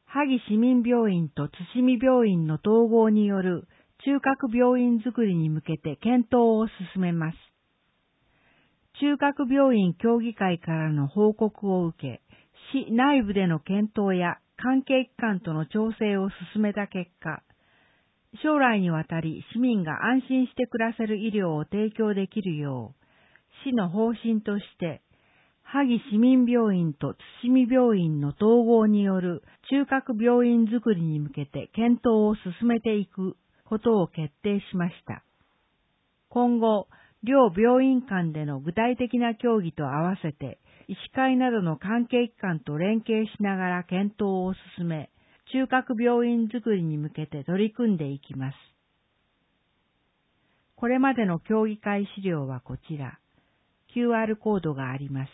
萩市民病院と津市病院の統合による中核病院づくりに向けて検討を進めます。中核病院協議会からの報告を受け、市内部での検討や関係機関との調整を進めた結果、将来にわたり市民が安心して暮らせる医療を提供できるよう、市の方針として、萩市民病院と津市病院の統合による中核病院づくりに向けて検討を進めていくことを決定しました。今後、両病院間での具体的な協議と合わせて、医師会などの関係機関と連携しながら検討を進め、中核病院づくりに向けて取り組んでいきます。これまでの協議会資料はこちら。QR コードがあります。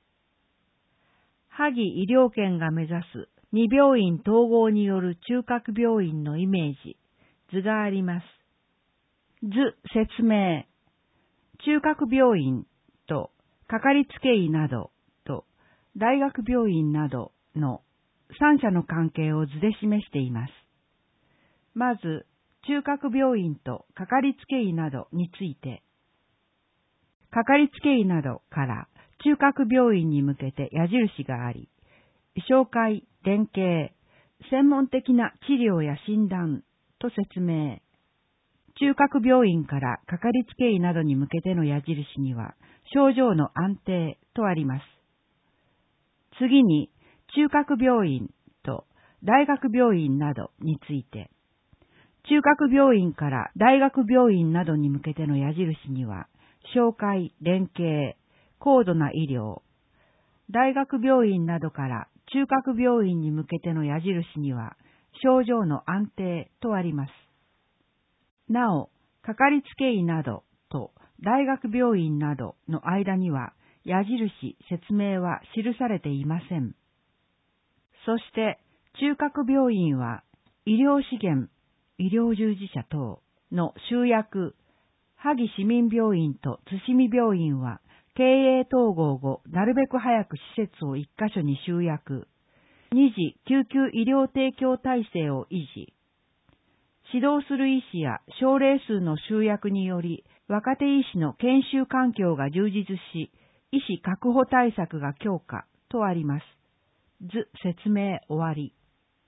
萩医療圏が目指す2病院統合による中核病院のイメージ、図があります。図説明。中核病院とかかりつけ医などと大学病院などの3者の関係を図で示しています。まず、中核病院とかかりつけ医などについて、かかりつけ医などから中核病院に向けて矢印があり、紹介、連携、専門的な治療や診断と説明、中核病院からかかりつけ医などに向けての矢印には、症状の安定とあります。次に、中核病院と大学病院などについて、中核病院から大学病院などに向けての矢印には、紹介、連携、高度な医療、大学病院などから中核病院に向けての矢印には、症状の安定とあります。なお、かかりつけ医などと大学病院などの間には矢印、説明は記されていません。そして、中核病院は医療資源、医療従事者等の集約、萩市民病院と津市病院は経営統合後、なるべく早く施設を一箇所に集約、二次救急医療提供体制を維持、指導する医師や症例数の集約により、若手医師の研修環境が充実し、医師確保対策が強化とあります。図説明終わり。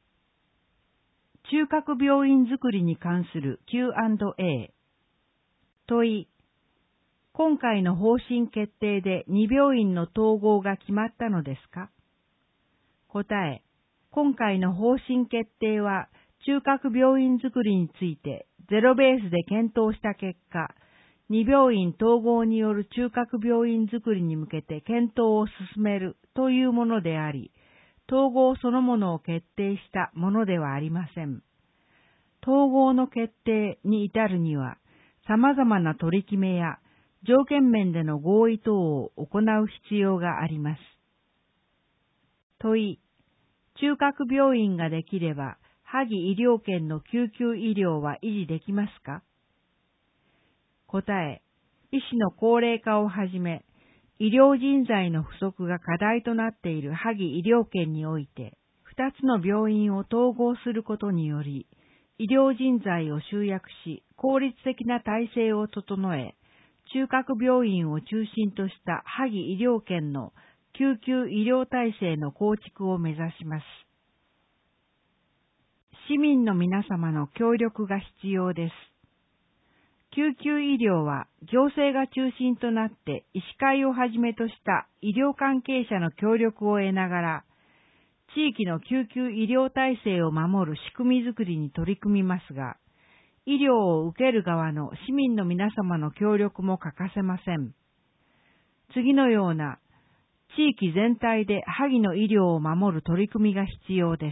中核病院づくりに関する Q&A。問い。今回の方針決定で2病院の統合が決まったのですか？答え。今回の方針決定は、中核病院づくりについてゼロベースで検討した結果、2病院統合による中核病院づくりに向けて検討を進めるというものであり、統合そのものを決定したものではありません。統合の決定に至るには、様々な取り決めや条件面での合意等を行う必要があります。問い。中核病院ができれば、萩医療圏の救急医療は維持できますか？答え。医師の高齢化をはじめ、医療人材の不足が課題となっている萩医療圏において、2つの病院を統合することにより、医療人材を集約し、効率的な体制を整え、中核病院を中心とした萩医療圏の救急医療体制の構築を目指します。市民の皆様の協力が必要です。救急医療は行政が中心となって医師会をはじめとした医療関係者の協力を得ながら、地域の救急医療体制を守る仕組みづくりに取り組みますが、医療を受ける側の市民の皆様の協力も欠かせません。次のような地域全体で萩の医療を守る取り組みが必要です。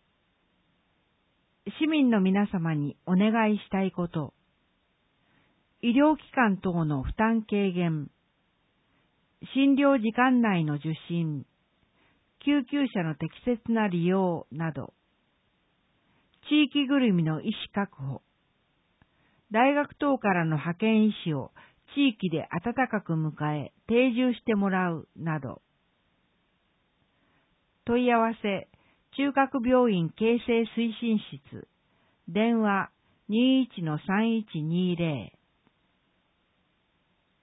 市民の皆様にお願いしたいこと。医療機関等の負担軽減。診療時間内の受診。救急車の適切な利用など。地域ぐるみの医師確保。大学等からの派遣医師を地域で温かく迎え定住してもらうなど。問い合わせ。 中核病院形成推進室、電話 21-3120